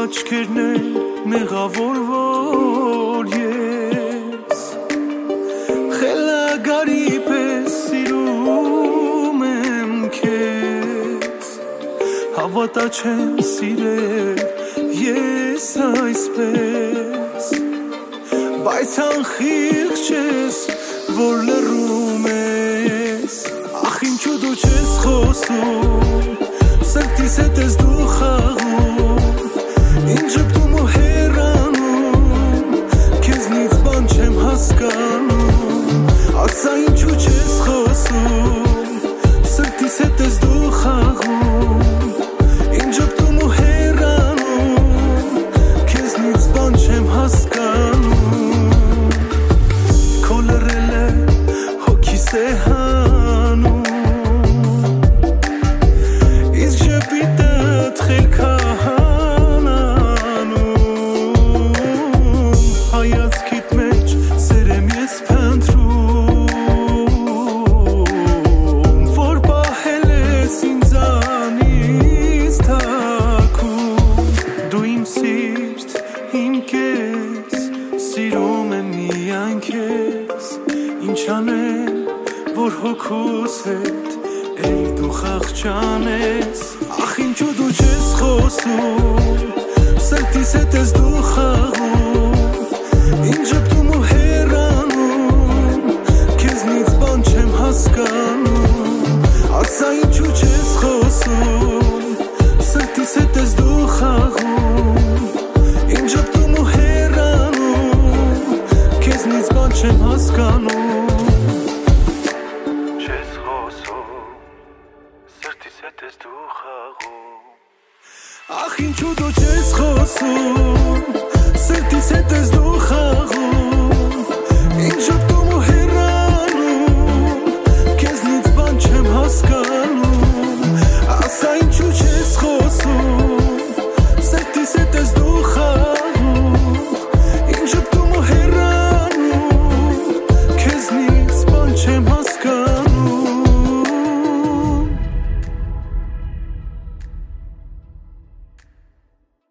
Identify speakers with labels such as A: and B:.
A: աչքերներ մեղավորվոր ես խելագարի պես սիրում եմ քեզ հավատա չեմ սիրել ես այսպես բայց անխիղճ ես որ լռում ես ախ ինչու դու չես խոսում սրտիս հետ ես դու խաղում ինձ ժպտում ու հեռանում քեզնից բան չեմ հասկանում ասա ինչու չես խոսում սրտիս հետ ես դու խաղում ինձ ժպտում ու հեռանում քեզնից բան չեմ հասկանում քո լռելը հոգիս է հանում իսկ ժպիտդ խելքահանանում հայացքիդ մեջ սեր եմ ես փնտրում որ պահել ես ինձանից թաքուն դու իմ սիրտ իմ կես սիրում եմ միայն քեզ ինչ անեմ որ հոգուս հետ էլ դու խաղ չանես ախ ինչու դու չես խոսում սրտիս հետ ես դու խաղում ինձ ժպտում ու հեռանում քեզնից բան չեմ հասկանում ասա ինչու չես խոսում սրտիս հետ ես դու խաղում ինձ ժպտում ու հեռանում քեզնից բան չեմ հասկանում չես խոսում սրտիս հետ ես դու խաղում ախ ինչու դու չես խոսում սրտիս հետ ես դու խաղում ինձ ժպտում ու հեռանում քեզնից բան չեմ հասկանում